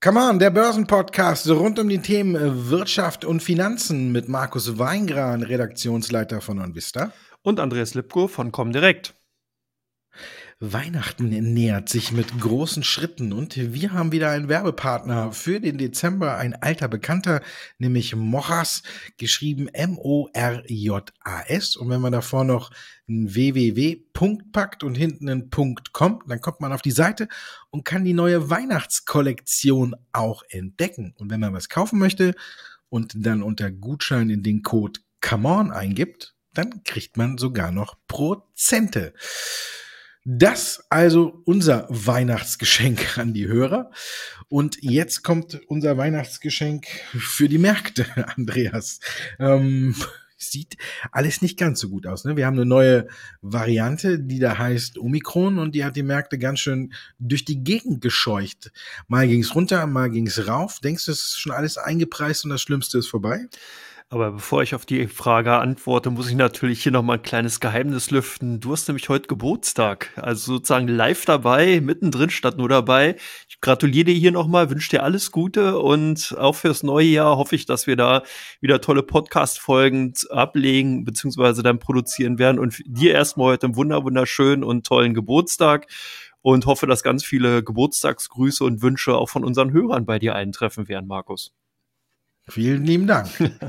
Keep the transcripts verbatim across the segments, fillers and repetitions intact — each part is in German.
Come on, der Börsenpodcast rund um die Themen Wirtschaft und Finanzen mit Markus Weingran, Redaktionsleiter von OnVista. Und Andreas Lipko von Comdirect. Weihnachten nähert sich mit großen Schritten und wir haben wieder einen Werbepartner für den Dezember, ein alter Bekannter, nämlich Moras, geschrieben M O R J A S. Und wenn man davor noch ein www Punkt packt und hinten ein Punkt kommt, dann kommt man auf die Seite und kann die neue Weihnachtskollektion auch entdecken. Und wenn man was kaufen möchte und dann unter Gutschein in den Code Come On eingibt, dann kriegt man sogar noch Prozente. Das also unser Weihnachtsgeschenk an die Hörer. Und jetzt kommt unser Weihnachtsgeschenk für die Märkte, Andreas. Ähm, sieht alles nicht ganz so gut aus, ne? Wir haben eine neue Variante, die da heißt Omikron und die hat die Märkte ganz schön durch die Gegend gescheucht. Mal ging's runter, mal ging's rauf. Denkst du, es ist schon alles eingepreist und das Schlimmste ist vorbei? Aber bevor ich auf die Frage antworte, muss ich natürlich hier nochmal ein kleines Geheimnis lüften. Du hast nämlich heute Geburtstag, also sozusagen live dabei, mittendrin statt nur dabei. Ich gratuliere dir hier nochmal, wünsche dir alles Gute und auch fürs neue Jahr hoffe ich, dass wir da wieder tolle Podcast-Folgen ablegen bzw. dann produzieren werden. Und dir erstmal heute einen wunder wunderschönen und tollen Geburtstag und hoffe, dass ganz viele Geburtstagsgrüße und Wünsche auch von unseren Hörern bei dir eintreffen werden, Markus. Vielen lieben Dank.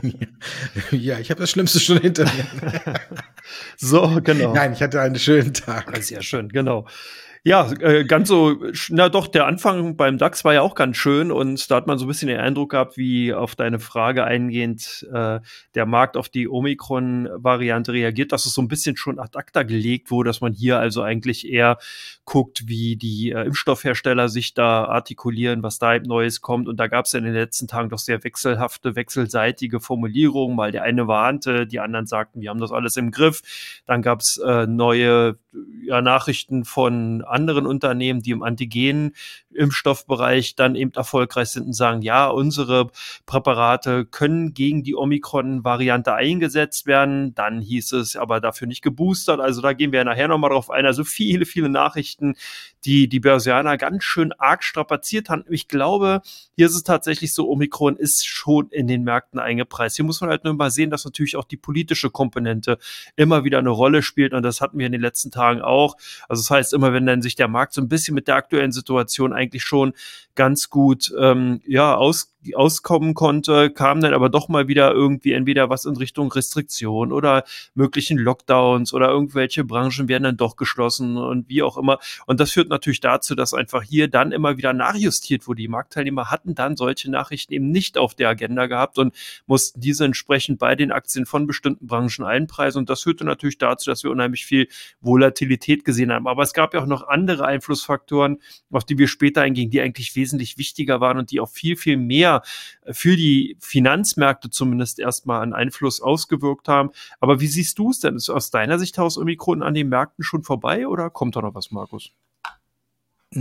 Ja, ich habe das Schlimmste schon hinter mir. So, genau. Nein, ich hatte einen schönen Tag. Sehr schön, genau. Ja, äh, ganz so, na doch, der Anfang beim DAX war ja auch ganz schön und da hat man so ein bisschen den Eindruck gehabt, wie auf deine Frage eingehend äh, der Markt auf die Omikron-Variante reagiert, dass es so ein bisschen schon ad acta gelegt wurde, dass man hier also eigentlich eher guckt, wie die äh, Impfstoffhersteller sich da artikulieren, was da eben Neues kommt. Und da gab es ja in den letzten Tagen doch sehr wechselhafte, wechselseitige Formulierungen, weil der eine warnte, die anderen sagten, wir haben das alles im Griff. Dann gab es äh, neue ja, Nachrichten von anderen Unternehmen, die im Antigen-Impfstoffbereich dann eben erfolgreich sind und sagen, ja, unsere Präparate können gegen die Omikron-Variante eingesetzt werden. Dann hieß es aber dafür nicht geboostert. Also da gehen wir nachher nochmal drauf ein. Also viele, viele Nachrichten, die die Börsianer ganz schön arg strapaziert haben. Ich glaube, hier ist es tatsächlich so, Omikron ist schon in den Märkten eingepreist. Hier muss man halt nur mal sehen, dass natürlich auch die politische Komponente immer wieder eine Rolle spielt und das hatten wir in den letzten Tagen auch. Also das heißt, immer wenn dann sich der Markt so ein bisschen mit der aktuellen Situation eigentlich schon ganz gut ähm, ja aus auskommen konnte, kam dann aber doch mal wieder irgendwie entweder was in Richtung Restriktion oder möglichen Lockdowns oder irgendwelche Branchen werden dann doch geschlossen und wie auch immer. Und das führt natürlich dazu, dass einfach hier dann immer wieder nachjustiert wurde. Die Marktteilnehmer hatten dann solche Nachrichten eben nicht auf der Agenda gehabt und mussten diese entsprechend bei den Aktien von bestimmten Branchen einpreisen. Und das führte natürlich dazu, dass wir unheimlich viel Volatilität gesehen haben. Aber es gab ja auch noch andere Einflussfaktoren, auf die wir später eingingen, die eigentlich wesentlich wichtiger waren und die auch viel, viel mehr für die Finanzmärkte zumindest erstmal einen Einfluss ausgewirkt haben. Aber wie siehst du es denn? Ist aus deiner Sicht aus Omikron an den Märkten schon vorbei oder kommt da noch was, Markus? Das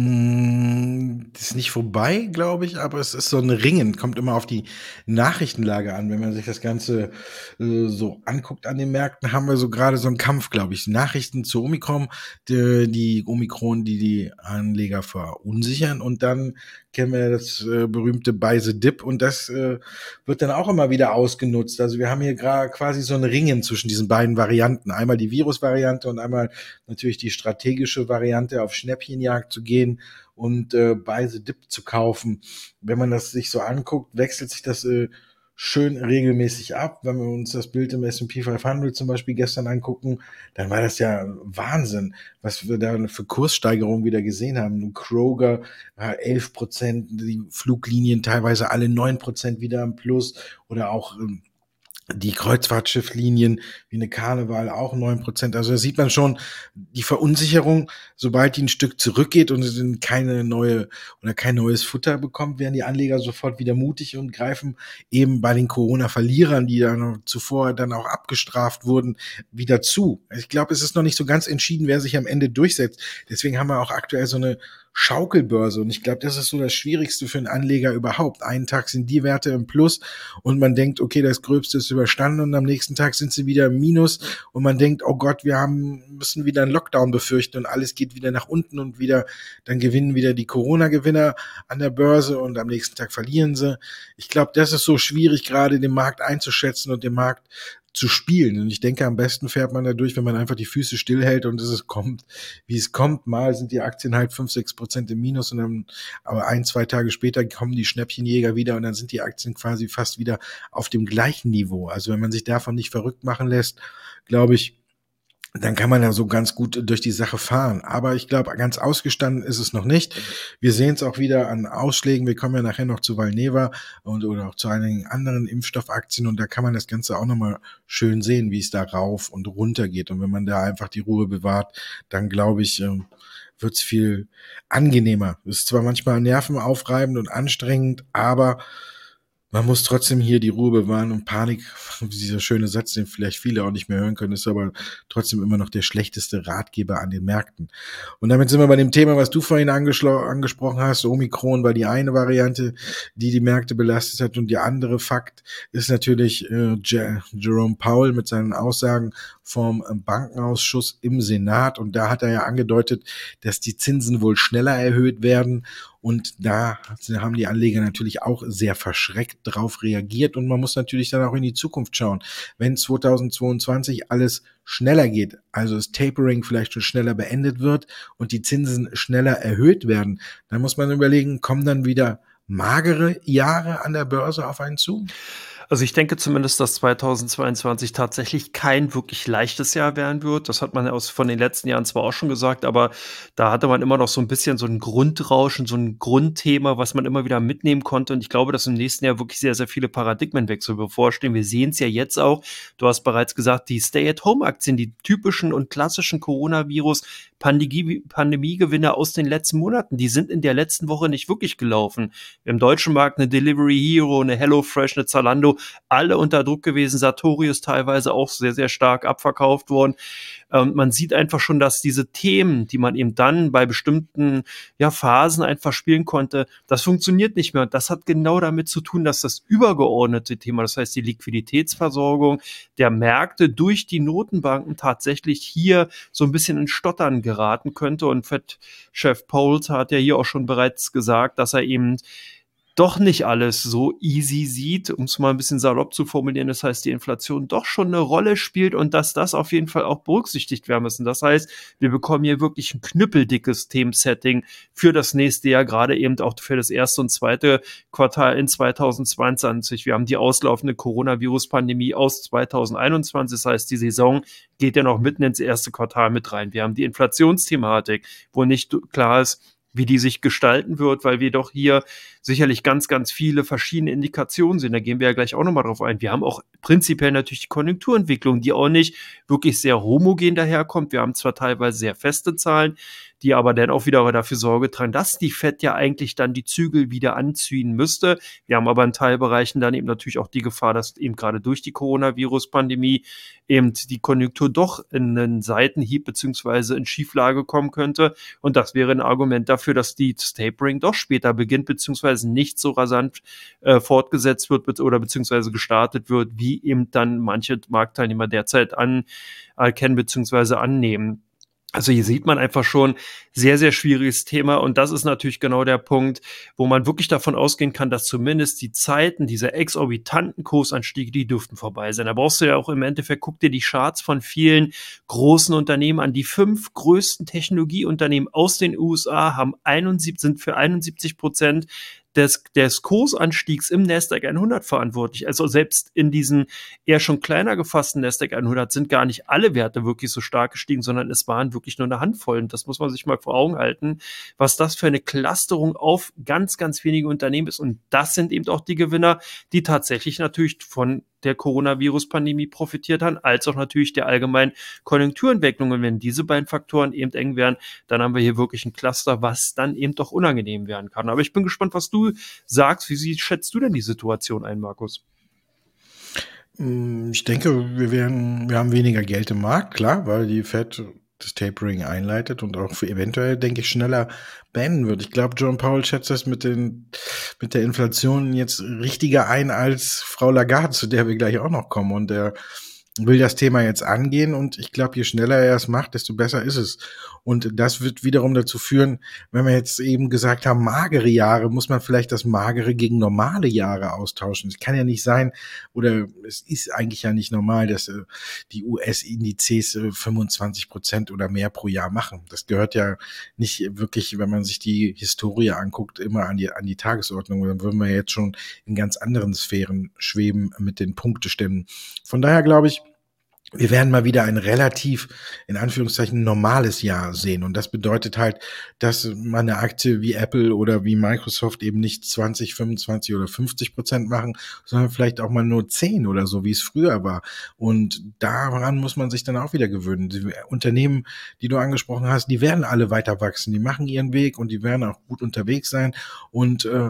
ist nicht vorbei, glaube ich, aber es ist so ein Ringen, kommt immer auf die Nachrichtenlage an. Wenn man sich das Ganze äh, so anguckt an den Märkten, haben wir so gerade so einen Kampf, glaube ich. Nachrichten zu Omikron, die, die Omikron, die die Anleger verunsichern und dann kennen wir das äh, berühmte Buy the Dip und das äh, wird dann auch immer wieder ausgenutzt. Also wir haben hier gerade quasi so ein Ringen zwischen diesen beiden Varianten. Einmal die Virusvariante und einmal natürlich die strategische Variante, auf Schnäppchenjagd zu gehen und äh, Buy the Dip zu kaufen. Wenn man das sich so anguckt, wechselt sich das äh, schön regelmäßig ab. Wenn wir uns das Bild im S und P fünfhundert zum Beispiel gestern angucken, dann war das ja Wahnsinn, was wir da für Kurssteigerungen wieder gesehen haben. Kroger war elf Prozent, die Fluglinien teilweise alle neun Prozent wieder im Plus oder auch ähm, die Kreuzfahrtschifflinien wie eine Carnival auch neun Prozent. Also da sieht man schon die Verunsicherung, sobald die ein Stück zurückgeht und es keine neue oder kein neues Futter bekommt, werden die Anleger sofort wieder mutig und greifen eben bei den Corona-Verlierern, die dann zuvor dann auch abgestraft wurden, wieder zu. Ich glaube, es ist noch nicht so ganz entschieden, wer sich am Ende durchsetzt. Deswegen haben wir auch aktuell so eine Schaukelbörse. Und ich glaube, das ist so das Schwierigste für einen Anleger überhaupt. Einen Tag sind die Werte im Plus und man denkt, okay, das Gröbste ist überstanden, und am nächsten Tag sind sie wieder im Minus und man denkt, oh Gott, wir haben, müssen wieder einen Lockdown befürchten und alles geht wieder nach unten und wieder, dann gewinnen wieder die Corona-Gewinner an der Börse und am nächsten Tag verlieren sie. Ich glaube, das ist so schwierig, gerade den Markt einzuschätzen und den Markt zu spielen. Und ich denke, am besten fährt man dadurch, wenn man einfach die Füße stillhält und es kommt, wie es kommt. Mal sind die Aktien halt fünf, sechs Prozent im Minus und dann, aber ein, zwei Tage später kommen die Schnäppchenjäger wieder und dann sind die Aktien quasi fast wieder auf dem gleichen Niveau. Also wenn man sich davon nicht verrückt machen lässt, glaube ich, dann kann man ja so ganz gut durch die Sache fahren. Aber ich glaube, ganz ausgestanden ist es noch nicht. Wir sehen es auch wieder an Ausschlägen. Wir kommen ja nachher noch zu Valneva und oder auch zu einigen anderen Impfstoffaktien und da kann man das Ganze auch nochmal schön sehen, wie es da rauf und runter geht. Und wenn man da einfach die Ruhe bewahrt, dann glaube ich, wird es viel angenehmer. Es ist zwar manchmal nervenaufreibend und anstrengend, aber man muss trotzdem hier die Ruhe bewahren und Panik, dieser schöne Satz, den vielleicht viele auch nicht mehr hören können, ist aber trotzdem immer noch der schlechteste Ratgeber an den Märkten. Und damit sind wir bei dem Thema, was du vorhin angesprochen hast. Omikron war die eine Variante, die die Märkte belastet hat, und der andere Fakt ist natürlich äh, Jerome Powell mit seinen Aussagen vom Bankenausschuss im Senat, und da hat er ja angedeutet, dass die Zinsen wohl schneller erhöht werden. Und da haben die Anleger natürlich auch sehr verschreckt drauf reagiert. Und man muss natürlich dann auch in die Zukunft schauen. Wenn zweitausendzweiundzwanzig alles schneller geht, also das Tapering vielleicht schon schneller beendet wird und die Zinsen schneller erhöht werden, dann muss man überlegen, kommen dann wieder magere Jahre an der Börse auf einen zu? Also ich denke zumindest, dass zweitausendzweiundzwanzig tatsächlich kein wirklich leichtes Jahr werden wird. Das hat man aus von den letzten Jahren zwar auch schon gesagt, aber da hatte man immer noch so ein bisschen so ein Grundrauschen, so ein Grundthema, was man immer wieder mitnehmen konnte. Und ich glaube, dass im nächsten Jahr wirklich sehr, sehr viele Paradigmenwechsel bevorstehen. Wir sehen es ja jetzt auch. Du hast bereits gesagt, die Stay-at-Home-Aktien, die typischen und klassischen Coronavirus-Pandemie-Gewinne aus den letzten Monaten, die sind in der letzten Woche nicht wirklich gelaufen. Im deutschen Markt eine Delivery Hero, eine HelloFresh, eine Zalando, alle unter Druck gewesen. Sartorius teilweise auch sehr, sehr stark abverkauft worden. Ähm, man sieht einfach schon, dass diese Themen, die man eben dann bei bestimmten ja, Phasen einfach spielen konnte, das funktioniert nicht mehr. Und das hat genau damit zu tun, dass das übergeordnete Thema, das heißt die Liquiditätsversorgung der Märkte durch die Notenbanken tatsächlich hier so ein bisschen in Stottern geraten könnte. Und Fed-Chef Powell hat ja hier auch schon bereits gesagt, dass er eben doch nicht alles so easy sieht, um es mal ein bisschen salopp zu formulieren. Das heißt, die Inflation doch schon eine Rolle spielt und dass das auf jeden Fall auch berücksichtigt werden müssen. Das heißt, wir bekommen hier wirklich ein knüppeldickes Themensetting für das nächste Jahr, gerade eben auch für das erste und zweite Quartal in zweitausendzweiundzwanzig. Wir haben die auslaufende Coronavirus-Pandemie aus zweitausendeinundzwanzig. Das heißt, die Saison geht ja noch mitten ins erste Quartal mit rein. Wir haben die Inflationsthematik, wo nicht klar ist, wie die sich gestalten wird, weil wir doch hier sicherlich ganz, ganz viele verschiedene Indikationen sehen. Da gehen wir ja gleich auch nochmal drauf ein. Wir haben auch prinzipiell natürlich die Konjunkturentwicklung, die auch nicht wirklich sehr homogen daherkommt. Wir haben zwar teilweise sehr feste Zahlen, die aber dann auch wieder dafür Sorge tragen, dass die Fed ja eigentlich dann die Zügel wieder anziehen müsste. Wir haben aber in Teilbereichen dann eben natürlich auch die Gefahr, dass eben gerade durch die Coronavirus-Pandemie eben die Konjunktur doch in einen Seitenhieb beziehungsweise in Schieflage kommen könnte. Und das wäre ein Argument dafür, dass die Tapering doch später beginnt, beziehungsweise nicht so rasant äh, fortgesetzt wird oder beziehungsweise gestartet wird, wie eben dann manche Marktteilnehmer derzeit anerkennen beziehungsweise annehmen. Also hier sieht man einfach schon, sehr, sehr schwieriges Thema. Und das ist natürlich genau der Punkt, wo man wirklich davon ausgehen kann, dass zumindest die Zeiten dieser exorbitanten Kursanstiege, die dürften vorbei sein. Da brauchst du ja auch im Endeffekt, guck dir die Charts von vielen großen Unternehmen an. Die fünf größten Technologieunternehmen aus den U S A haben einundsiebzig, sind für einundsiebzig Prozent des, des Kursanstiegs im Nasdaq hundert verantwortlich. Also selbst in diesen eher schon kleiner gefassten Nasdaq hundert sind gar nicht alle Werte wirklich so stark gestiegen, sondern es waren wirklich nur eine Handvoll. Und das muss man sich mal vor Augen halten, was das für eine Clusterung auf ganz, ganz wenige Unternehmen ist. Und das sind eben auch die Gewinner, die tatsächlich natürlich von der Coronavirus-Pandemie profitiert haben, als auch natürlich der allgemeinen Konjunkturentwicklung. Und wenn diese beiden Faktoren eben eng werden, dann haben wir hier wirklich ein Cluster, was dann eben doch unangenehm werden kann. Aber ich bin gespannt, was du sagst. Wie sie, schätzt du denn die Situation ein, Markus? Ich denke, wir werden, wir haben weniger Geld im Markt, klar, weil die Fed das Tapering einleitet und auch für eventuell, denke ich, schneller beenden wird. Ich glaube, Jerome Powell schätzt das mit den, mit der Inflation jetzt richtiger ein als Frau Lagarde, zu der wir gleich auch noch kommen. Und der will das Thema jetzt angehen und ich glaube, je schneller er es macht, desto besser ist es. Und das wird wiederum dazu führen, wenn wir jetzt eben gesagt haben, magere Jahre, muss man vielleicht das magere gegen normale Jahre austauschen. Es kann ja nicht sein, oder es ist eigentlich ja nicht normal, dass äh, die U S-Indizes äh, fünfundzwanzig Prozent oder mehr pro Jahr machen. Das gehört ja nicht wirklich, wenn man sich die Historie anguckt, immer an die, an die Tagesordnung. Dann würden wir jetzt schon in ganz anderen Sphären schweben mit den Punkteständen. Von daher glaube ich, wir werden mal wieder ein relativ, in Anführungszeichen, normales Jahr sehen. Und das bedeutet halt, dass man eine Aktie wie Apple oder wie Microsoft eben nicht zwanzig, fünfundzwanzig oder fünfzig Prozent machen, sondern vielleicht auch mal nur zehn oder so, wie es früher war. Und daran muss man sich dann auch wieder gewöhnen. Die Unternehmen, die du angesprochen hast, die werden alle weiter wachsen. Die machen ihren Weg und die werden auch gut unterwegs sein. Und äh,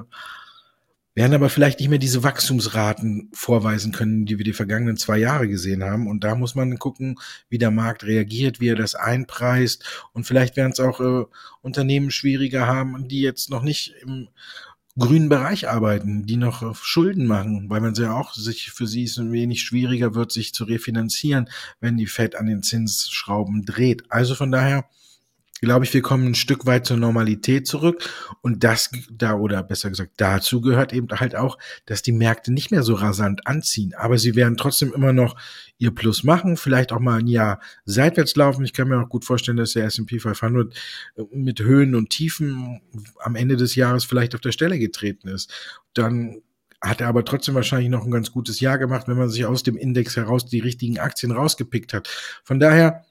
werden aber vielleicht nicht mehr diese Wachstumsraten vorweisen können, die wir die vergangenen zwei Jahre gesehen haben. Und da muss man gucken, wie der Markt reagiert, wie er das einpreist. Und vielleicht werden es auch äh, Unternehmen schwieriger haben, die jetzt noch nicht im grünen Bereich arbeiten, die noch äh, Schulden machen, weil man ja auch sich für sie es ein wenig schwieriger wird, sich zu refinanzieren, wenn die Fed an den Zinsschrauben dreht. Also von daher glaube ich, wir kommen ein Stück weit zur Normalität zurück und das da, oder besser gesagt, dazu gehört eben halt auch, dass die Märkte nicht mehr so rasant anziehen, aber sie werden trotzdem immer noch ihr Plus machen, vielleicht auch mal ein Jahr seitwärts laufen. Ich kann mir auch gut vorstellen, dass der S and P fünfhundert mit Höhen und Tiefen am Ende des Jahres vielleicht auf der Stelle getreten ist. Dann hat er aber trotzdem wahrscheinlich noch ein ganz gutes Jahr gemacht, wenn man sich aus dem Index heraus die richtigen Aktien rausgepickt hat. Von daher,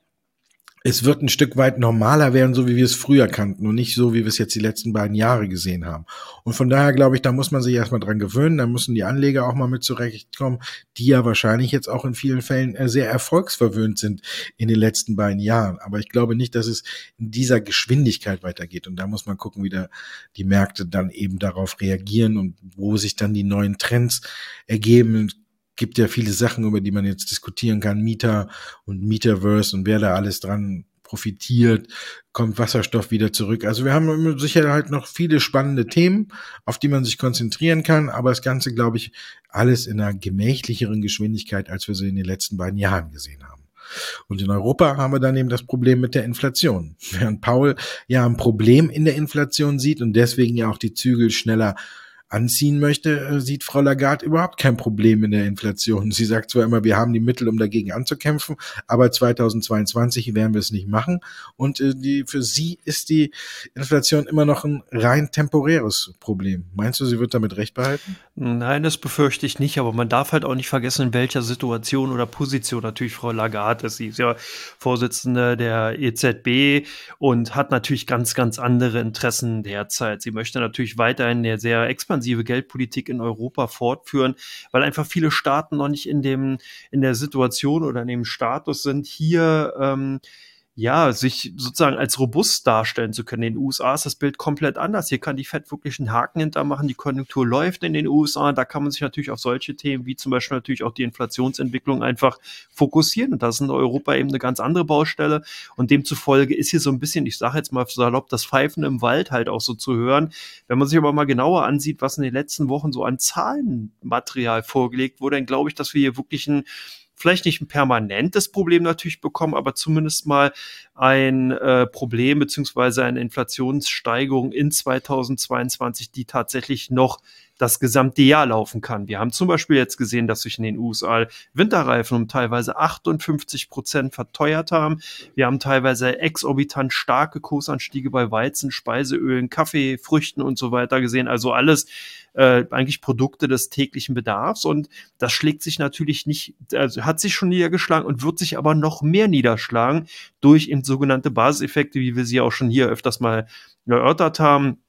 es wird ein Stück weit normaler werden, so wie wir es früher kannten und nicht so, wie wir es jetzt die letzten beiden Jahre gesehen haben. Und von daher glaube ich, da muss man sich erstmal dran gewöhnen, da müssen die Anleger auch mal mit zurechtkommen, die ja wahrscheinlich jetzt auch in vielen Fällen sehr erfolgsverwöhnt sind in den letzten beiden Jahren. Aber ich glaube nicht, dass es in dieser Geschwindigkeit weitergeht. Und da muss man gucken, wie da die Märkte dann eben darauf reagieren und wo sich dann die neuen Trends ergeben. Gibt ja viele Sachen, über die man jetzt diskutieren kann, Mieter und Metaverse und wer da alles dran profitiert, kommt Wasserstoff wieder zurück. Also wir haben sicher halt noch viele spannende Themen, auf die man sich konzentrieren kann, aber das Ganze, glaube ich, alles in einer gemächlicheren Geschwindigkeit, als wir sie in den letzten beiden Jahren gesehen haben. Und in Europa haben wir dann eben das Problem mit der Inflation. Während Paul ja ein Problem in der Inflation sieht und deswegen ja auch die Zügel schneller anziehen möchte, sieht Frau Lagarde überhaupt kein Problem in der Inflation. Sie sagt zwar immer, wir haben die Mittel, um dagegen anzukämpfen, aber zweitausendzweiundzwanzig werden wir es nicht machen. Und äh, die, für sie ist die Inflation immer noch ein rein temporäres Problem. Meinst du, sie wird damit recht behalten? Nein, das befürchte ich nicht, aber man darf halt auch nicht vergessen, in welcher Situation oder Position natürlich Frau Lagarde ist. Sie ist ja Vorsitzende der E Z B und hat natürlich ganz, ganz andere Interessen derzeit. Sie möchte natürlich weiterhin eine sehr expansive Geldpolitik in Europa fortführen, weil einfach viele Staaten noch nicht in dem, in der Situation oder in dem Status sind, hier ähm, ja, sich sozusagen als robust darstellen zu können. In den U S A ist das Bild komplett anders. Hier kann die Fed wirklich einen Haken hintermachen. Die Konjunktur läuft in den U S A. Da kann man sich natürlich auf solche Themen wie zum Beispiel natürlich auch die Inflationsentwicklung einfach fokussieren. Und das ist in Europa eben eine ganz andere Baustelle. Und demzufolge ist hier so ein bisschen, ich sage jetzt mal salopp, das Pfeifen im Wald halt auch so zu hören. Wenn man sich aber mal genauer ansieht, was in den letzten Wochen so an Zahlenmaterial vorgelegt wurde, dann glaube ich, dass wir hier wirklich ein vielleicht nicht ein permanentes Problem natürlich bekommen, aber zumindest mal ein äh, Problem beziehungsweise eine Inflationssteigerung in zweitausendzweiundzwanzig, die tatsächlich noch das gesamte Jahr laufen kann. Wir haben zum Beispiel jetzt gesehen, dass sich in den U S A Winterreifen um teilweise achtundfünfzig Prozent verteuert haben. Wir haben teilweise exorbitant starke Kursanstiege bei Weizen, Speiseölen, Kaffee, Früchten und so weiter gesehen. Also alles äh, eigentlich Produkte des täglichen Bedarfs. Und das schlägt sich natürlich nicht, also hat sich schon niedergeschlagen und wird sich aber noch mehr niederschlagen durch eben sogenannte Basiseffekte, wie wir sie auch schon hier öfters mal erörtert haben.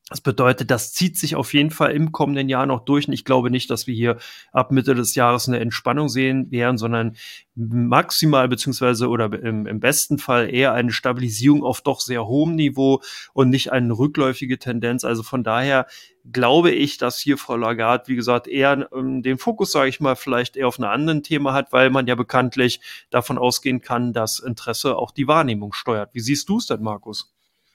Das bedeutet, das zieht sich auf jeden Fall im kommenden Jahr noch durch. Und ich glaube nicht, dass wir hier ab Mitte des Jahres eine Entspannung sehen werden, sondern maximal beziehungsweise oder im, im besten Fall eher eine Stabilisierung auf doch sehr hohem Niveau und nicht eine rückläufige Tendenz. Also von daher glaube ich, dass hier Frau Lagarde, wie gesagt, eher ähm, den Fokus, sage ich mal, vielleicht eher auf einem anderen Thema hat, weil man ja bekanntlich davon ausgehen kann, dass Interesse auch die Wahrnehmung steuert. Wie siehst du es denn, Markus?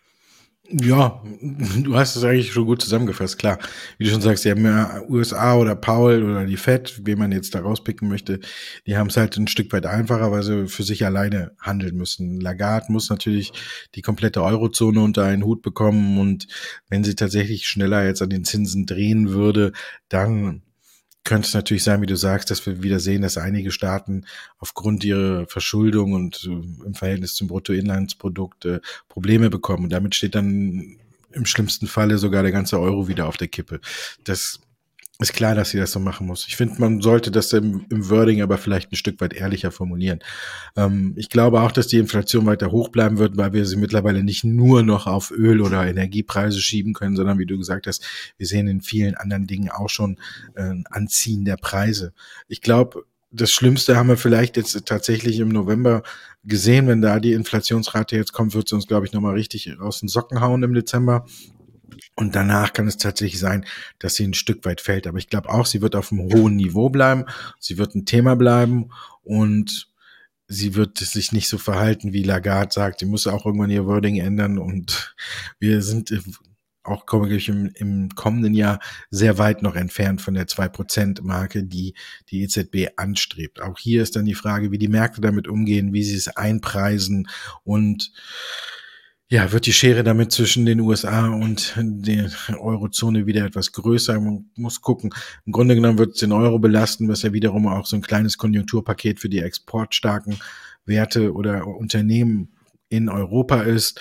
Ja, du hast es eigentlich schon gut zusammengefasst, klar. Wie du schon sagst, die haben ja U S A oder Powell oder die Fed, wen man jetzt da rauspicken möchte, die haben es halt ein Stück weit einfacher, weil sie für sich alleine handeln müssen. Lagarde muss natürlich die komplette Eurozone unter einen Hut bekommen und wenn sie tatsächlich schneller jetzt an den Zinsen drehen würde, dann könnte es natürlich sein, wie du sagst, dass wir wieder sehen, dass einige Staaten aufgrund ihrer Verschuldung und äh, im Verhältnis zum Bruttoinlandsprodukt äh, Probleme bekommen. Und damit steht dann im schlimmsten Falle sogar der ganze Euro wieder auf der Kippe. Das ist klar, dass sie das so machen muss. Ich finde, man sollte das im, im Wording aber vielleicht ein Stück weit ehrlicher formulieren. Ähm, ich glaube auch, dass die Inflation weiter hoch bleiben wird, weil wir sie mittlerweile nicht nur noch auf Öl oder Energiepreise schieben können, sondern wie du gesagt hast, wir sehen in vielen anderen Dingen auch schon äh, ein Anziehen der Preise. Ich glaube, das Schlimmste haben wir vielleicht jetzt tatsächlich im November gesehen. Wenn da die Inflationsrate jetzt kommt, wird sie uns, glaube ich, nochmal richtig aus den Socken hauen im Dezember. Und danach kann es tatsächlich sein, dass sie ein Stück weit fällt. Aber ich glaube auch, sie wird auf einem hohen Niveau bleiben. Sie wird ein Thema bleiben und sie wird sich nicht so verhalten, wie Lagarde sagt. Sie muss auch irgendwann ihr Wording ändern. Und wir sind auch, glaube ich, im, im kommenden Jahr sehr weit noch entfernt von der zwei Prozent Marke, die die E Z B anstrebt. Auch hier ist dann die Frage, wie die Märkte damit umgehen, wie sie es einpreisen und ja, wird die Schere damit zwischen den U S A und der Eurozone wieder etwas größer? Man muss gucken. Im Grunde genommen wird es den Euro belasten, was ja wiederum auch so ein kleines Konjunkturpaket für die exportstarken Werte oder Unternehmen in Europa ist.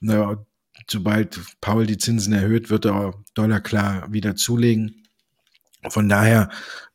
Sobald Powell die Zinsen erhöht, wird der Dollar klar wieder zulegen. Von daher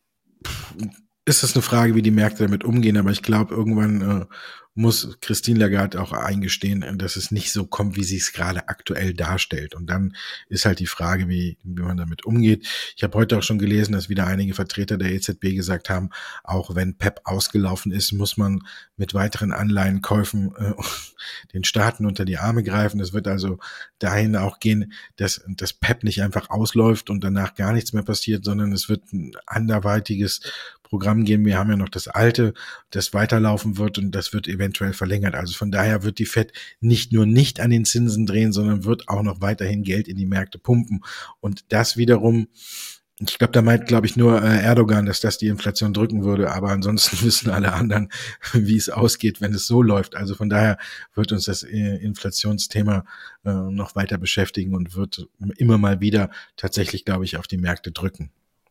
ist es eine Frage, wie die Märkte damit umgehen. Aber ich glaube, irgendwann äh, muss Christine Lagarde auch eingestehen, dass es nicht so kommt, wie sie es gerade aktuell darstellt. Und dann ist halt die Frage, wie, wie man damit umgeht. Ich habe heute auch schon gelesen, dass wieder einige Vertreter der E Z B gesagt haben, auch wenn P E P ausgelaufen ist, muss man mit weiteren Anleihenkäufen äh, den Staaten unter die Arme greifen. Es wird also dahin auch gehen, dass das P E P nicht einfach ausläuft und danach gar nichts mehr passiert, sondern es wird ein anderweitiges Programm geben. Wir haben ja noch das alte, das weiterlaufen wird und das wird eventuell verlängert. Also von daher wird die Fed nicht nur nicht an den Zinsen drehen, sondern wird auch noch weiterhin Geld in die Märkte pumpen. Und das wiederum, ich glaube, da meint, glaube ich, nur äh, Erdogan, dass das die Inflation drücken würde. Aber ansonsten wissen alle anderen, wie es ausgeht, wenn es so läuft. Also von daher wird uns das äh, Inflationsthema äh, noch weiter beschäftigen und wird immer mal wieder tatsächlich, glaube ich, auf die Märkte drücken.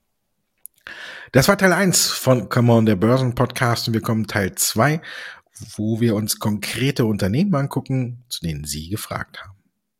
Das war Teil eins von Come On, der Börsen-Podcast, und wir kommen Teil zwei, wo wir uns konkrete Unternehmen angucken, zu denen Sie gefragt haben.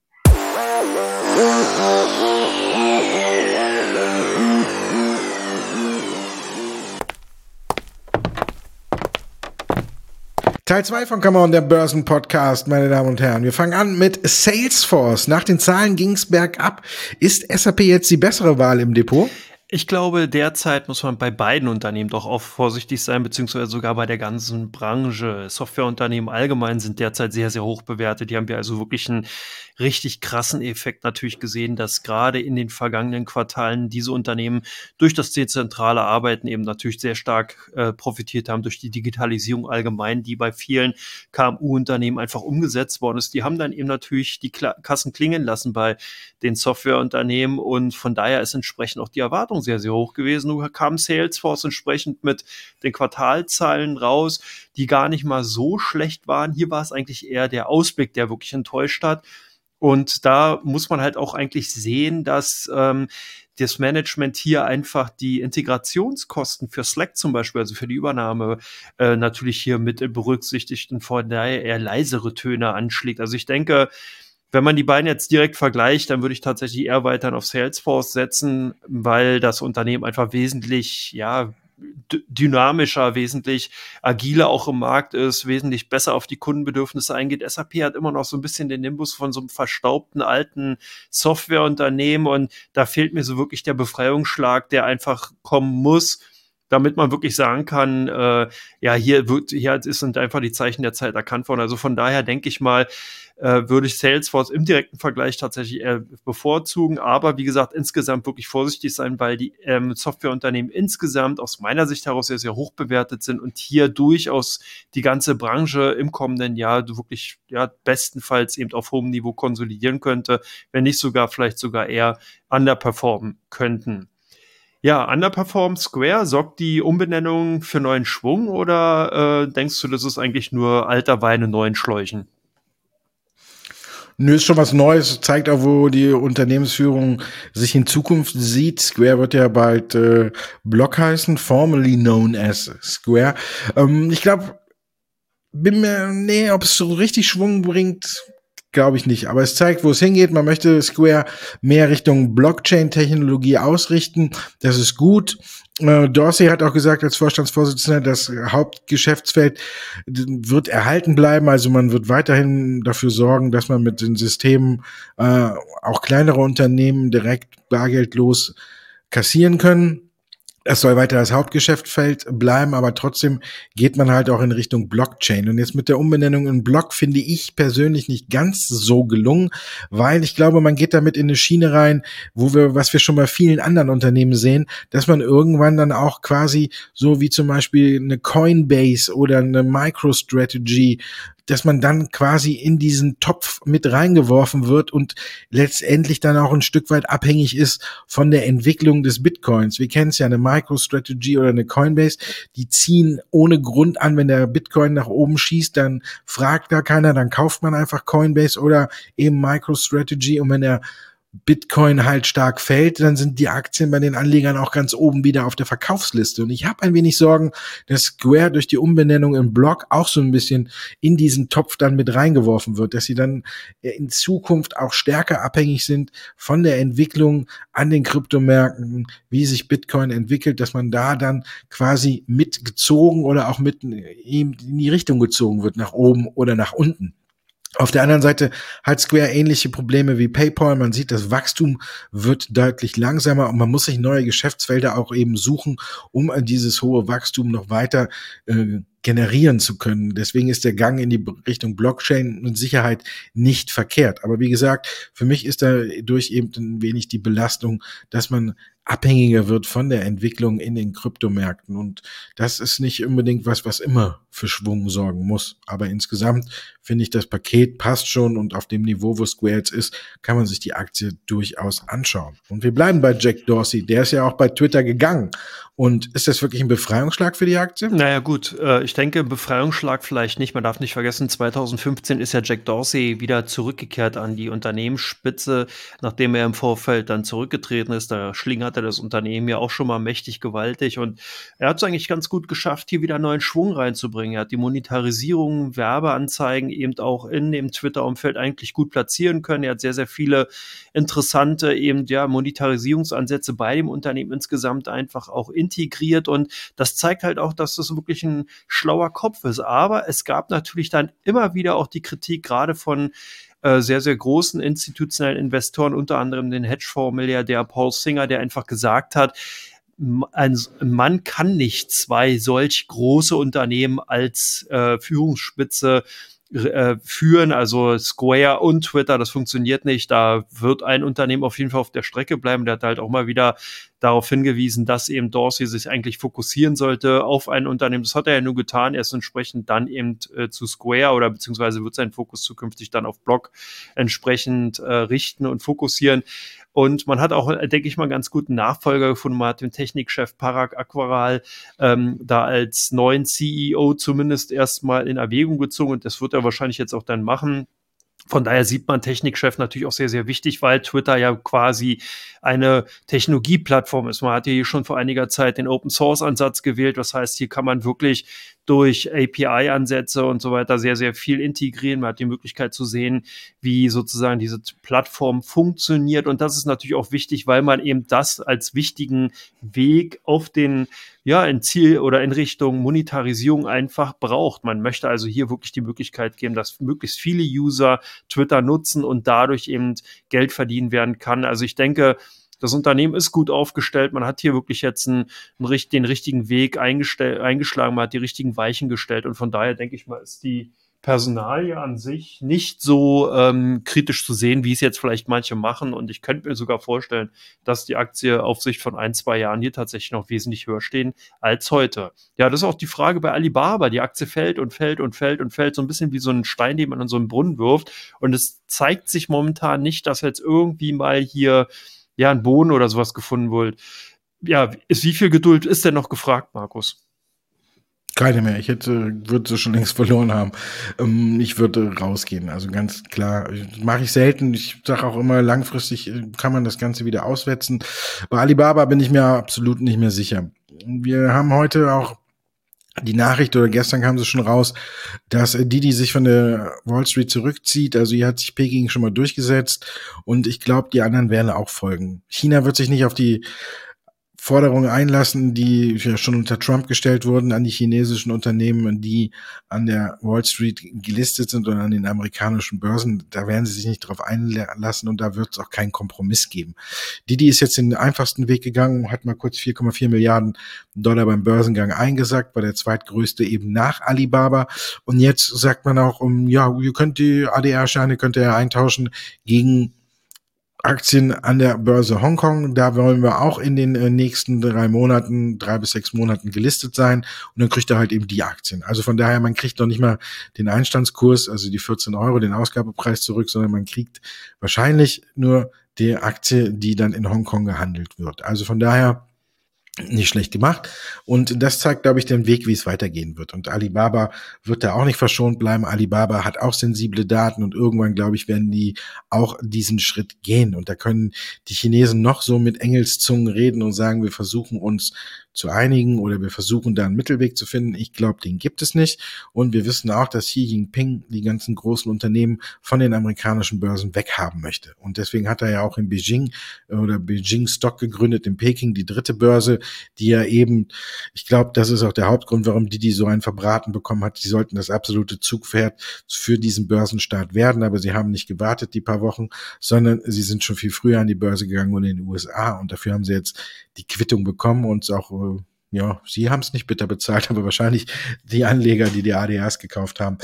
Teil zwei von Come On, der Börsen-Podcast, meine Damen und Herren. Wir fangen an mit Salesforce. Nach den Zahlen ging es bergab. Ist S A P jetzt die bessere Wahl im Depot? Ich glaube, derzeit muss man bei beiden Unternehmen doch auch vorsichtig sein, beziehungsweise sogar bei der ganzen Branche. Softwareunternehmen allgemein sind derzeit sehr, sehr hoch bewertet. Die haben wir also wirklich einen richtig krassen Effekt natürlich gesehen, dass gerade in den vergangenen Quartalen diese Unternehmen durch das dezentrale Arbeiten eben natürlich sehr stark äh, profitiert haben, durch die Digitalisierung allgemein, die bei vielen K M U-Unternehmen einfach umgesetzt worden ist. Die haben dann eben natürlich die Kla- Kassen klingen lassen bei den Softwareunternehmen und von daher ist entsprechend auch die Erwartung sehr, sehr hoch gewesen. Nun kam Salesforce entsprechend mit den Quartalzahlen raus, die gar nicht mal so schlecht waren. Hier war es eigentlich eher der Ausblick, der wirklich enttäuscht hat. Und da muss man halt auch eigentlich sehen, dass ähm, das Management hier einfach die Integrationskosten für Slack zum Beispiel, also für die Übernahme, äh, natürlich hier mit berücksichtigt und von daher eher leisere Töne anschlägt. Also ich denke, wenn man die beiden jetzt direkt vergleicht, dann würde ich tatsächlich eher weiterhin auf Salesforce setzen, weil das Unternehmen einfach wesentlich, ja, d- dynamischer, wesentlich agiler auch im Markt ist, wesentlich besser auf die Kundenbedürfnisse eingeht. S A P hat immer noch so ein bisschen den Nimbus von so einem verstaubten alten Softwareunternehmen und da fehlt mir so wirklich der Befreiungsschlag, der einfach kommen muss, damit man wirklich sagen kann, äh, ja, hier wird, hier sind einfach die Zeichen der Zeit erkannt worden. Also von daher denke ich mal, äh, würde ich Salesforce im direkten Vergleich tatsächlich eher bevorzugen. Aber wie gesagt, insgesamt wirklich vorsichtig sein, weil die ähm, Softwareunternehmen insgesamt aus meiner Sicht heraus sehr, sehr hoch bewertet sind und hier durchaus die ganze Branche im kommenden Jahr wirklich ja bestenfalls eben auf hohem Niveau konsolidieren könnte, wenn nicht sogar vielleicht sogar eher underperformen könnten. Ja, underperformed Square, sorgt die Umbenennung für neuen Schwung oder äh, denkst du, das ist eigentlich nur alter Wein in neuen Schläuchen? Nö, ist schon was Neues, zeigt auch, wo die Unternehmensführung sich in Zukunft sieht. Square wird ja bald äh, Block heißen, formerly known as Square. Ähm, ich glaube, bin mir, nee, ob es so richtig Schwung bringt, glaube ich nicht. Aber es zeigt, wo es hingeht. Man möchte Square mehr Richtung Blockchain-Technologie ausrichten. Das ist gut. Äh, Dorsey hat auch gesagt als Vorstandsvorsitzender, das Hauptgeschäftsfeld wird erhalten bleiben. Also man wird weiterhin dafür sorgen, dass man mit den Systemen äh, auch kleinere Unternehmen direkt bargeldlos kassieren können. Es soll weiter das Hauptgeschäftsfeld bleiben, aber trotzdem geht man halt auch in Richtung Blockchain. Und jetzt mit der Umbenennung in Block finde ich persönlich nicht ganz so gelungen, weil ich glaube, man geht damit in eine Schiene rein, wo wir, was wir schon bei vielen anderen Unternehmen sehen, dass man irgendwann dann auch quasi so wie zum Beispiel eine Coinbase oder eine MicroStrategy, dass man dann quasi in diesen Topf mit reingeworfen wird und letztendlich dann auch ein Stück weit abhängig ist von der Entwicklung des Bitcoins. Wir kennen es ja, eine MicroStrategy oder eine Coinbase, die ziehen ohne Grund an, wenn der Bitcoin nach oben schießt, dann fragt gar keiner, dann kauft man einfach Coinbase oder eben MicroStrategy und wenn der Bitcoin halt stark fällt, dann sind die Aktien bei den Anlegern auch ganz oben wieder auf der Verkaufsliste. Und ich habe ein wenig Sorgen, dass Square durch die Umbenennung in Block auch so ein bisschen in diesen Topf dann mit reingeworfen wird, dass sie dann in Zukunft auch stärker abhängig sind von der Entwicklung an den Kryptomärkten, wie sich Bitcoin entwickelt, dass man da dann quasi mitgezogen oder auch mit ihm in die Richtung gezogen wird, nach oben oder nach unten. Auf der anderen Seite hat Square ähnliche Probleme wie PayPal. Man sieht, das Wachstum wird deutlich langsamer und man muss sich neue Geschäftsfelder auch eben suchen, um dieses hohe Wachstum noch weiter äh, generieren zu können. Deswegen ist der Gang in die Richtung Blockchain mit Sicherheit nicht verkehrt. Aber wie gesagt, für mich ist da durch eben ein wenig die Belastung, dass man abhängiger wird von der Entwicklung in den Kryptomärkten. Und das ist nicht unbedingt was, was immer für Schwung sorgen muss. Aber insgesamt finde ich, das Paket passt schon und auf dem Niveau, wo Square jetzt ist, kann man sich die Aktie durchaus anschauen. Und wir bleiben bei Jack Dorsey. Der ist ja auch bei Twitter gegangen. Und ist das wirklich ein Befreiungsschlag für die Aktie? Naja gut, äh, ich denke, Befreiungsschlag vielleicht nicht. Man darf nicht vergessen, zwanzig fünfzehn ist ja Jack Dorsey wieder zurückgekehrt an die Unternehmensspitze, nachdem er im Vorfeld dann zurückgetreten ist. Da schlingerte das Unternehmen ja auch schon mal mächtig gewaltig. Und er hat es eigentlich ganz gut geschafft, hier wieder neuen Schwung reinzubringen. Er hat die Monetarisierung, Werbeanzeigen eben auch in dem Twitter-Umfeld eigentlich gut platzieren können. Er hat sehr, sehr viele interessante eben ja Monetarisierungsansätze bei dem Unternehmen insgesamt einfach auch integriert und das zeigt halt auch, dass das wirklich ein schlauer Kopf ist. Aber es gab natürlich dann immer wieder auch die Kritik, gerade von äh, sehr, sehr großen institutionellen Investoren, unter anderem den Hedgefonds-Milliardär Paul Singer, der einfach gesagt hat, ein Mann kann nicht zwei solch große Unternehmen als äh, Führungsspitze äh, führen, also Square und Twitter, das funktioniert nicht. Da wird ein Unternehmen auf jeden Fall auf der Strecke bleiben. Der hat halt auch mal wieder darauf hingewiesen, dass eben Dorsey sich eigentlich fokussieren sollte auf ein Unternehmen. Das hat er ja nur getan. Er ist entsprechend dann eben äh, zu Square oder beziehungsweise wird seinen Fokus zukünftig dann auf Block entsprechend äh, richten und fokussieren. Und man hat auch, denke ich mal, ganz guten Nachfolger gefunden. Man hat den Technikchef Parag Agrawal ähm, da als neuen C E O zumindest erstmal in Erwägung gezogen und das wird er wahrscheinlich jetzt auch dann machen. Von daher sieht man Technikchef natürlich auch sehr, sehr wichtig, weil Twitter ja quasi eine Technologieplattform ist. Man hat hier schon vor einiger Zeit den Open-Source-Ansatz gewählt. Das heißt, hier kann man wirklich durch A P I-Ansätze und so weiter sehr, sehr viel integrieren. Man hat die Möglichkeit zu sehen, wie sozusagen diese Plattform funktioniert. Und das ist natürlich auch wichtig, weil man eben das als wichtigen Weg auf den ja, ein Ziel oder in Richtung Monetarisierung einfach braucht. Man möchte also hier wirklich die Möglichkeit geben, dass möglichst viele User Twitter nutzen und dadurch eben Geld verdienen werden kann. Also ich denke, das Unternehmen ist gut aufgestellt. Man hat hier wirklich jetzt einen, einen, den richtigen Weg eingeschlagen. Man hat die richtigen Weichen gestellt. Und von daher denke ich mal, ist die Personalie an sich nicht so ähm, kritisch zu sehen, wie es jetzt vielleicht manche machen. Und ich könnte mir sogar vorstellen, dass die Aktie auf Sicht von ein, zwei Jahren hier tatsächlich noch wesentlich höher stehen als heute. Ja, das ist auch die Frage bei Alibaba. Die Aktie fällt und fällt und fällt und fällt so ein bisschen wie so ein Stein, den man in so einen Brunnen wirft. Und es zeigt sich momentan nicht, dass jetzt irgendwie mal hier ja ein Boden oder sowas gefunden wird. Ja, ist, wie viel Geduld ist denn noch gefragt, Markus? Keine mehr. Ich hätte, würde sie schon längst verloren haben. Ähm, ich würde rausgehen. Also ganz klar. Mache ich selten. Ich sage auch immer, langfristig kann man das Ganze wieder auswetzen. Bei Alibaba bin ich mir absolut nicht mehr sicher. Wir haben heute auch die Nachricht, oder gestern kam sie schon raus, dass Didi sich von der Wall Street zurückzieht. Also hier hat sich Peking schon mal durchgesetzt. Und ich glaube, die anderen werden auch folgen. China wird sich nicht auf die Forderungen einlassen, die ja schon unter Trump gestellt wurden an die chinesischen Unternehmen, die an der Wall Street gelistet sind und an den amerikanischen Börsen. Da werden sie sich nicht drauf einlassen und da wird es auch keinen Kompromiss geben. Didi ist jetzt den einfachsten Weg gegangen, hat mal kurz vier Komma vier Milliarden Dollar beim Börsengang eingesackt, war der zweitgrößte eben nach Alibaba. Und jetzt sagt man auch, um, ja, ihr könnt die A D R-Scheine könnt ihr eintauschen gegen Aktien an der Börse Hongkong. Da wollen wir auch in den äh, nächsten drei Monaten, drei bis sechs Monaten gelistet sein. Und dann kriegt er halt eben die Aktien. Also von daher, man kriegt noch nicht mal den Einstandskurs, also die vierzehn Euro, den Ausgabepreis zurück, sondern man kriegt wahrscheinlich nur die Aktie, die dann in Hongkong gehandelt wird. Also von daher nicht schlecht gemacht. Und das zeigt, glaube ich, den Weg, wie es weitergehen wird. Und Alibaba wird da auch nicht verschont bleiben. Alibaba hat auch sensible Daten und irgendwann, glaube ich, werden die auch diesen Schritt gehen. Und da können die Chinesen noch so mit Engelszungen reden und sagen, wir versuchen uns zu einigen oder wir versuchen da einen Mittelweg zu finden. Ich glaube, den gibt es nicht. Und wir wissen auch, dass Xi Jinping die ganzen großen Unternehmen von den amerikanischen Börsen weghaben möchte. Und deswegen hat er ja auch in Beijing oder Beijing Stock gegründet, in Peking, die dritte Börse, die ja eben, ich glaube, das ist auch der Hauptgrund, warum Didi so einen verbraten bekommen hat. Die sollten das absolute Zugpferd für diesen Börsenstart werden, aber sie haben nicht gewartet, die paar Wochen, sondern sie sind schon viel früher an die Börse gegangen und in den U S A. Und dafür haben sie jetzt die Quittung bekommen und auch, ja, sie haben es nicht bitter bezahlt, aber wahrscheinlich die Anleger, die die A D Rs gekauft haben.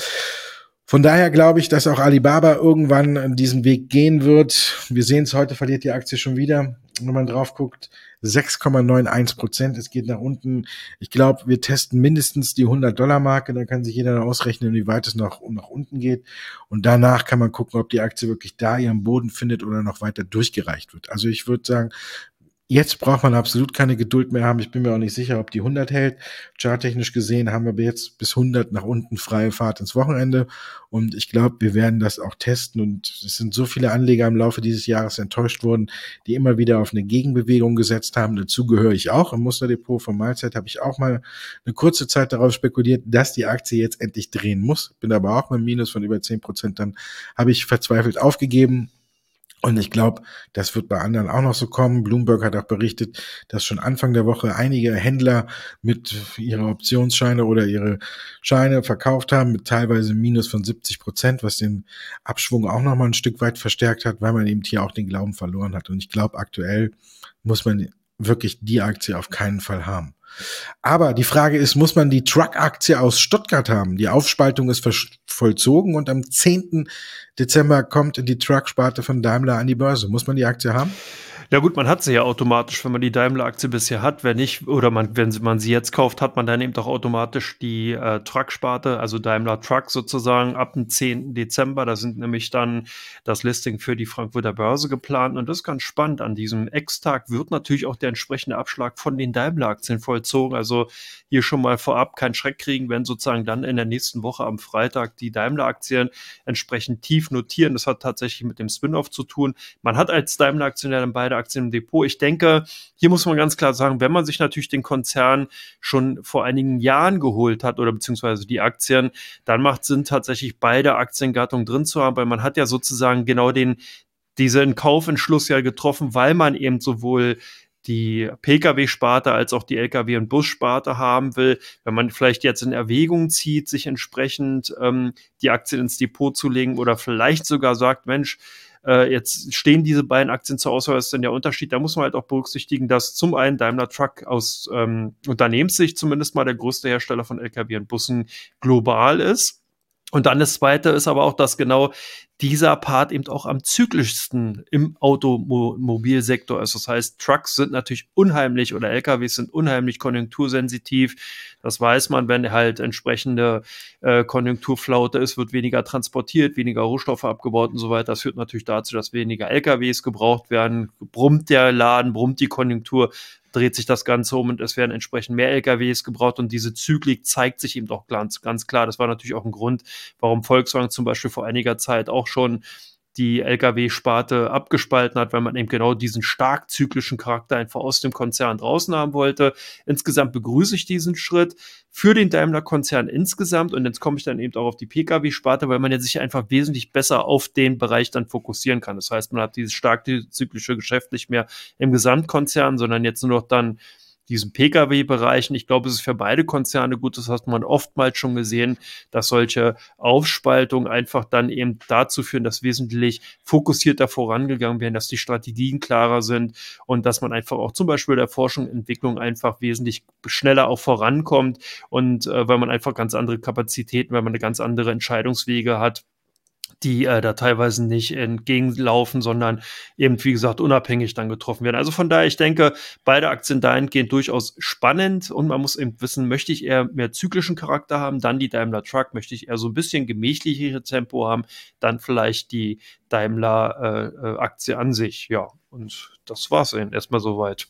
Von daher glaube ich, dass auch Alibaba irgendwann diesen Weg gehen wird. Wir sehen es, heute verliert die Aktie schon wieder. Wenn man drauf guckt, sechs Komma einundneunzig Prozent. Es geht nach unten. Ich glaube, wir testen mindestens die hundert-Dollar-Marke. Da kann sich jeder ausrechnen, wie weit es noch nach unten geht. Und danach kann man gucken, ob die Aktie wirklich da ihren Boden findet oder noch weiter durchgereicht wird. Also ich würde sagen, jetzt braucht man absolut keine Geduld mehr haben. Ich bin mir auch nicht sicher, ob die hundert hält. Charttechnisch gesehen haben wir jetzt bis hundert nach unten freie Fahrt ins Wochenende. Und ich glaube, wir werden das auch testen. Und es sind so viele Anleger im Laufe dieses Jahres enttäuscht worden, die immer wieder auf eine Gegenbewegung gesetzt haben. Dazu gehöre ich auch. Im Musterdepot von Mahlzeit habe ich auch mal eine kurze Zeit darauf spekuliert, dass die Aktie jetzt endlich drehen muss. Bin aber auch mit einem Minus von über zehn Prozent. Dann habe ich verzweifelt aufgegeben. Und ich glaube, das wird bei anderen auch noch so kommen. Bloomberg hat auch berichtet, dass schon Anfang der Woche einige Händler mit ihre Optionsscheine oder ihre Scheine verkauft haben, mit teilweise Minus von siebzig Prozent, was den Abschwung auch noch mal ein Stück weit verstärkt hat, weil man eben hier auch den Glauben verloren hat. Und ich glaube, aktuell muss man wirklich die Aktie auf keinen Fall haben. Aber die Frage ist, muss man die Truck-Aktie aus Stuttgart haben? Die Aufspaltung ist vollzogen und am zehnten Dezember kommt die Truck-Sparte von Daimler an die Börse. Muss man die Aktie haben? Ja gut, man hat sie ja automatisch, wenn man die Daimler-Aktie bisher hat. Wenn nicht, oder man, wenn man sie jetzt kauft, hat man dann eben doch automatisch die äh, Truck-Sparte, also Daimler Truck sozusagen, ab dem zehnten Dezember. Da sind nämlich dann das Listing für die Frankfurter Börse geplant. Und das ist ganz spannend. An diesem Ex-Tag wird natürlich auch der entsprechende Abschlag von den Daimler-Aktien vollzogen. Also hier schon mal vorab keinen Schreck kriegen, wenn sozusagen dann in der nächsten Woche am Freitag die Daimler-Aktien entsprechend tief notieren. Das hat tatsächlich mit dem Spin-off zu tun. Man hat als Daimler-Aktionär dann beide Aktien im Depot. Ich denke, hier muss man ganz klar sagen, wenn man sich natürlich den Konzern schon vor einigen Jahren geholt hat oder beziehungsweise die Aktien, dann macht es Sinn, tatsächlich beide Aktiengattungen drin zu haben, weil man hat ja sozusagen genau den, diesen Kaufentschluss ja getroffen, weil man eben sowohl die Pkw-Sparte als auch die Lkw- und Bussparte haben will. Wenn man vielleicht jetzt in Erwägung zieht, sich entsprechend ähm, die Aktien ins Depot zu legen oder vielleicht sogar sagt, Mensch, äh, jetzt stehen diese beiden Aktien zur Auswahl, was ist denn der Unterschied? Da muss man halt auch berücksichtigen, dass zum einen Daimler Truck aus ähm, Unternehmenssicht zumindest mal der größte Hersteller von Lkw und Bussen global ist. Und dann das Zweite ist aber auch, dass genau dieser Part eben auch am zyklischsten im Automobilsektor ist. Das heißt, Trucks sind natürlich unheimlich oder L K Ws sind unheimlich konjunktursensitiv. Das weiß man, wenn halt entsprechende äh, Konjunkturflaute ist, wird weniger transportiert, weniger Rohstoffe abgebaut und so weiter. Das führt natürlich dazu, dass weniger L K Ws gebraucht werden. Brummt der Laden, brummt die Konjunktur, dreht sich das Ganze um und es werden entsprechend mehr L K Ws gebraucht und diese Zyklik zeigt sich eben doch ganz, ganz klar. Das war natürlich auch ein Grund, warum Volkswagen zum Beispiel vor einiger Zeit auch schon die L K W-Sparte abgespalten hat, weil man eben genau diesen stark zyklischen Charakter einfach aus dem Konzern draußen haben wollte. Insgesamt begrüße ich diesen Schritt für den Daimler-Konzern insgesamt und jetzt komme ich dann eben auch auf die Pkw-Sparte, weil man ja sich einfach wesentlich besser auf den Bereich dann fokussieren kann. Das heißt, man hat dieses stark zyklische Geschäft nicht mehr im Gesamtkonzern, sondern jetzt nur noch dann diesen Pkw-Bereich. Und ich glaube, es ist für beide Konzerne gut, das hat man oftmals schon gesehen, dass solche Aufspaltungen einfach dann eben dazu führen, dass wesentlich fokussierter vorangegangen werden, dass die Strategien klarer sind und dass man einfach auch zum Beispiel der Forschung und Entwicklung einfach wesentlich schneller auch vorankommt und äh, weil man einfach ganz andere Kapazitäten, weil man eine ganz andere Entscheidungswege hat, die äh, da teilweise nicht entgegenlaufen, sondern eben, wie gesagt, unabhängig dann getroffen werden. Also von daher, ich denke, beide Aktien dahingehend durchaus spannend und man muss eben wissen, möchte ich eher mehr zyklischen Charakter haben, dann die Daimler Truck, möchte ich eher so ein bisschen gemächlichere Tempo haben, dann vielleicht die Daimler äh, Aktie an sich. Ja, und das war's eben erstmal soweit.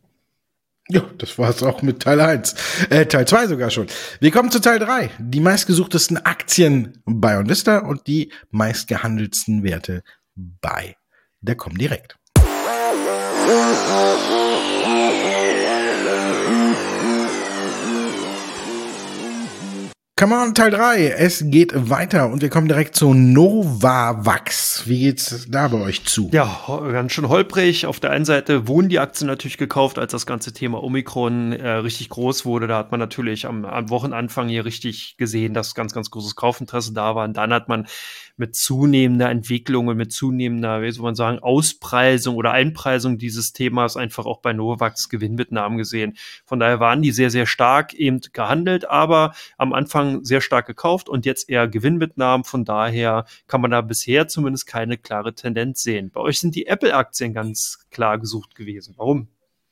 Ja, das war's auch mit Teil eins. Äh, Teil zwei sogar schon. Wir kommen zu Teil drei. Die meistgesuchtesten Aktien bei OnVista und die meistgehandeltsten Werte bei der Comdirect. Come on, Teil drei. Es geht weiter und wir kommen direkt zu Novavax. Wie geht's da bei euch zu? Ja, ganz schön holprig. Auf der einen Seite wurden die Aktien natürlich gekauft, als das ganze Thema Omikron äh, richtig groß wurde. Da hat man natürlich am, am Wochenanfang hier richtig gesehen, dass ganz, ganz großes Kaufinteresse da war. Und dann hat man mit zunehmender Entwicklung und mit zunehmender, wie soll man sagen, Auspreisung oder Einpreisung dieses Themas einfach auch bei Novavax Gewinnmitnahmen gesehen. Von daher waren die sehr, sehr stark eben gehandelt, aber am Anfang sehr stark gekauft und jetzt eher Gewinnmitnahmen. Von daher kann man da bisher zumindest keine klare Tendenz sehen. Bei euch sind die Apple-Aktien ganz klar gesucht gewesen. Warum?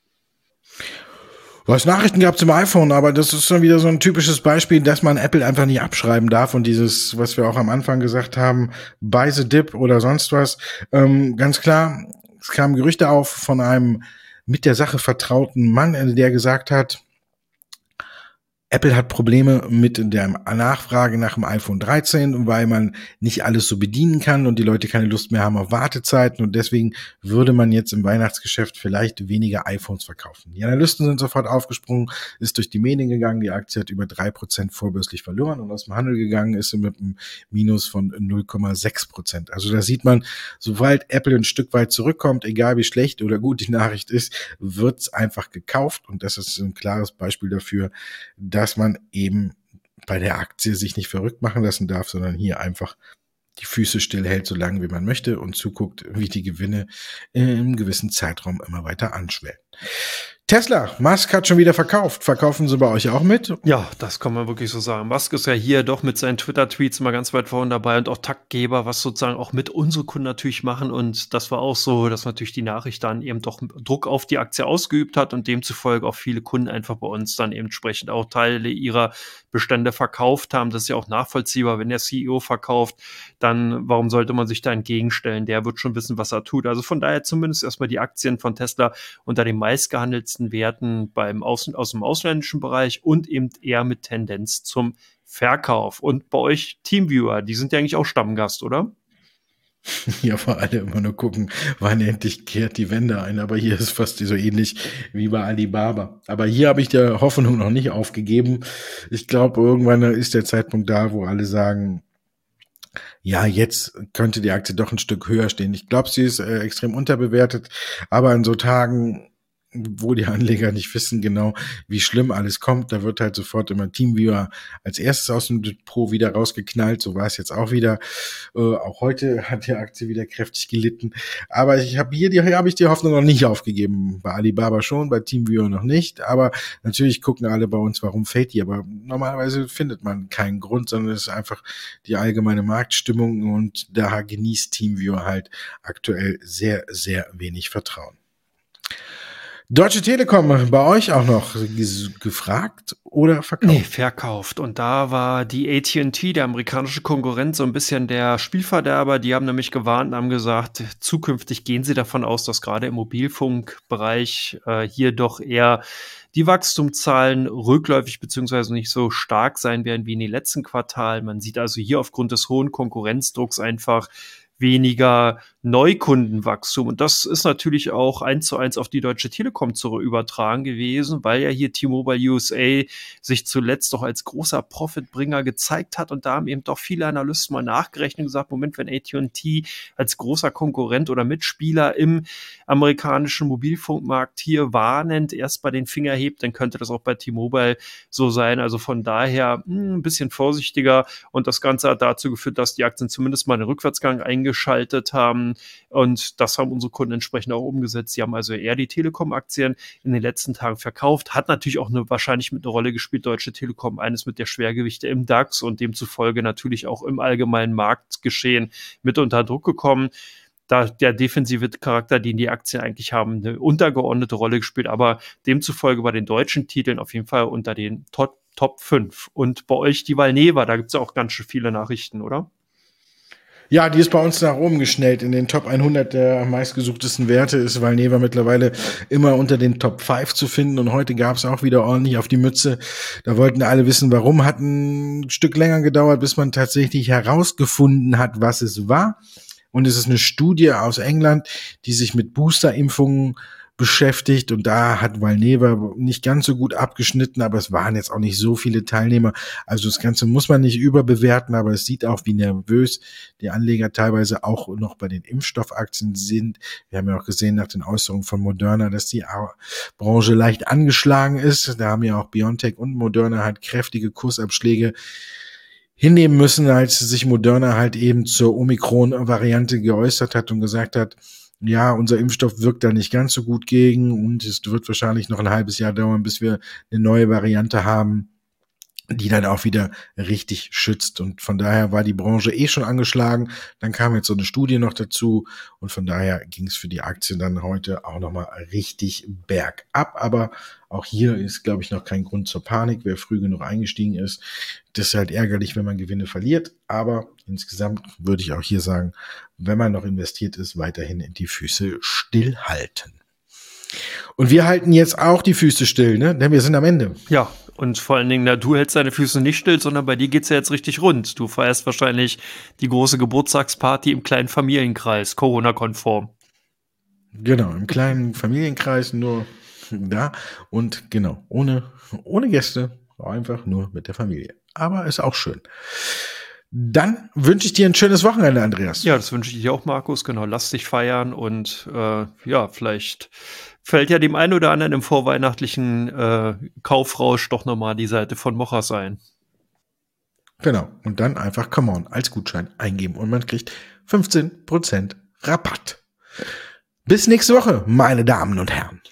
Was Nachrichten gab zum iPhone, aber das ist schon wieder so ein typisches Beispiel, dass man Apple einfach nicht abschreiben darf und dieses, was wir auch am Anfang gesagt haben, buy the dip oder sonst was. Ähm, ganz klar, es kamen Gerüchte auf von einem mit der Sache vertrauten Mann, der gesagt hat, Apple hat Probleme mit der Nachfrage nach dem iPhone dreizehn, weil man nicht alles so bedienen kann und die Leute keine Lust mehr haben auf Wartezeiten und deswegen würde man jetzt im Weihnachtsgeschäft vielleicht weniger iPhones verkaufen. Die Analysten sind sofort aufgesprungen, ist durch die Medien gegangen, die Aktie hat über drei Prozent vorbörslich verloren und aus dem Handel gegangen ist sie mit einem Minus von null Komma sechs Prozent. Also da sieht man, sobald Apple ein Stück weit zurückkommt, egal wie schlecht oder gut die Nachricht ist, wird's einfach gekauft und das ist ein klares Beispiel dafür, dass dass man eben bei der Aktie sich nicht verrückt machen lassen darf, sondern hier einfach die Füße stillhält, so lange wie man möchte und zuguckt, wie die Gewinne in einem gewissen Zeitraum immer weiter anschwellen. Tesla, Musk hat schon wieder verkauft. Verkaufen sie bei euch auch mit? Ja, das kann man wirklich so sagen. Musk ist ja hier doch mit seinen Twitter-Tweets immer ganz weit vorne dabei und auch Taktgeber, was sozusagen auch mit unsere Kunden natürlich machen. Und das war auch so, dass natürlich die Nachricht dann eben doch Druck auf die Aktie ausgeübt hat und demzufolge auch viele Kunden einfach bei uns dann eben entsprechend auch Teile ihrer Bestände verkauft haben. Das ist ja auch nachvollziehbar. Wenn der C E O verkauft, dann warum sollte man sich da entgegenstellen? Der wird schon wissen, was er tut. Also von daher zumindest erstmal die Aktien von Tesla unter den meistgehandelten Werten beim Außen, aus dem ausländischen Bereich und eben eher mit Tendenz zum Verkauf. Und bei euch Teamviewer, die sind ja eigentlich auch Stammgast, oder? Ja, vor allem immer nur gucken, wann endlich kehrt die Wende ein. Aber hier ist fast so ähnlich wie bei Alibaba. Aber hier habe ich der Hoffnung noch nicht aufgegeben. Ich glaube, irgendwann ist der Zeitpunkt da, wo alle sagen, ja, jetzt könnte die Aktie doch ein Stück höher stehen. Ich glaube, sie ist äh, extrem unterbewertet. Aber an so Tagen wo die Anleger nicht wissen genau, wie schlimm alles kommt. Da wird halt sofort immer TeamViewer als erstes aus dem Depot wieder rausgeknallt. So war es jetzt auch wieder. Äh, auch heute hat die Aktie wieder kräftig gelitten. Aber ich habe hier, die, hier habe ich die Hoffnung noch nicht aufgegeben. Bei Alibaba schon, bei TeamViewer noch nicht. Aber natürlich gucken alle bei uns, warum fällt die. Aber normalerweise findet man keinen Grund, sondern es ist einfach die allgemeine Marktstimmung und da genießt TeamViewer halt aktuell sehr, sehr wenig Vertrauen. Deutsche Telekom, bei euch auch noch gefragt oder verkauft? Nee, verkauft. Und da war die A T and T, der amerikanische Konkurrent, so ein bisschen der Spielverderber. Die haben nämlich gewarnt und haben gesagt, zukünftig gehen sie davon aus, dass gerade im Mobilfunkbereich äh, hier doch eher die Wachstumszahlen rückläufig beziehungsweise nicht so stark sein werden wie in den letzten Quartalen. Man sieht also hier aufgrund des hohen Konkurrenzdrucks einfach weniger Neukundenwachstum. Und das ist natürlich auch eins zu eins auf die Deutsche Telekom zu übertragen gewesen, weil ja hier T-Mobile U S A sich zuletzt doch als großer Profitbringer gezeigt hat. Und da haben eben doch viele Analysten mal nachgerechnet und gesagt, Moment, wenn A T and T als großer Konkurrent oder Mitspieler im amerikanischen Mobilfunkmarkt hier warnend erst bei den Finger hebt, dann könnte das auch bei T-Mobile so sein. Also von daher mh, ein bisschen vorsichtiger. Und das Ganze hat dazu geführt, dass die Aktien zumindest mal einen Rückwärtsgang eingeschaltet haben. Und das haben unsere Kunden entsprechend auch umgesetzt. Sie haben also eher die Telekom-Aktien in den letzten Tagen verkauft. Hat natürlich auch eine, wahrscheinlich mit einer Rolle gespielt, Deutsche Telekom, eines mit der Schwergewichte im DAX und demzufolge natürlich auch im allgemeinen Marktgeschehen mit unter Druck gekommen. Da der defensive Charakter, den die Aktien eigentlich haben, eine untergeordnete Rolle gespielt, aber demzufolge bei den deutschen Titeln auf jeden Fall unter den Top, Top fünf. Und bei euch die Valneva, da gibt es ja auch ganz schön viele Nachrichten, oder? Ja, die ist bei uns nach oben geschnellt. In den Top hundert der meistgesuchtesten Werte ist Valneva mittlerweile immer unter den Top fünf zu finden. Und heute gab es auch wieder ordentlich auf die Mütze. Da wollten alle wissen, warum. Hat ein Stück länger gedauert, bis man tatsächlich herausgefunden hat, was es war. Und es ist eine Studie aus England, die sich mit Boosterimpfungen beschäftigt, und da hat Valneva nicht ganz so gut abgeschnitten, aber es waren jetzt auch nicht so viele Teilnehmer. Also das Ganze muss man nicht überbewerten, aber es sieht auch, wie nervös die Anleger teilweise auch noch bei den Impfstoffaktien sind. Wir haben ja auch gesehen nach den Äußerungen von Moderna, dass die Branche leicht angeschlagen ist. Da haben ja auch BioNTech und Moderna halt kräftige Kursabschläge hinnehmen müssen, als sich Moderna halt eben zur Omikron-Variante geäußert hat und gesagt hat, ja, unser Impfstoff wirkt da nicht ganz so gut gegen und es wird wahrscheinlich noch ein halbes Jahr dauern, bis wir eine neue Variante haben, die dann auch wieder richtig schützt. Und von daher war die Branche eh schon angeschlagen. Dann kam jetzt so eine Studie noch dazu und von daher ging es für die Aktien dann heute auch nochmal richtig bergab. Aber auch hier ist, glaube ich, noch kein Grund zur Panik, wer früh genug eingestiegen ist. Das ist halt ärgerlich, wenn man Gewinne verliert. Aber insgesamt würde ich auch hier sagen, wenn man noch investiert ist, weiterhin die Füße stillhalten. Und wir halten jetzt auch die Füße still, ne? Denn wir sind am Ende. Ja, und vor allen Dingen, na, du hältst deine Füße nicht still, sondern bei dir geht's ja jetzt richtig rund. Du feierst wahrscheinlich die große Geburtstagsparty im kleinen Familienkreis, Corona-konform. Genau, im kleinen Familienkreis, nur da und genau, ohne, ohne Gäste, einfach nur mit der Familie. Aber ist auch schön. Dann wünsche ich dir ein schönes Wochenende, Andreas. Ja, das wünsche ich dir auch, Markus. Genau, lass dich feiern und äh, ja, vielleicht fällt ja dem einen oder anderen im vorweihnachtlichen äh, Kaufrausch doch nochmal die Seite von Mochers ein. Genau, und dann einfach Come On als Gutschein eingeben und man kriegt fünfzehn Prozent Rabatt. Bis nächste Woche, meine Damen und Herren.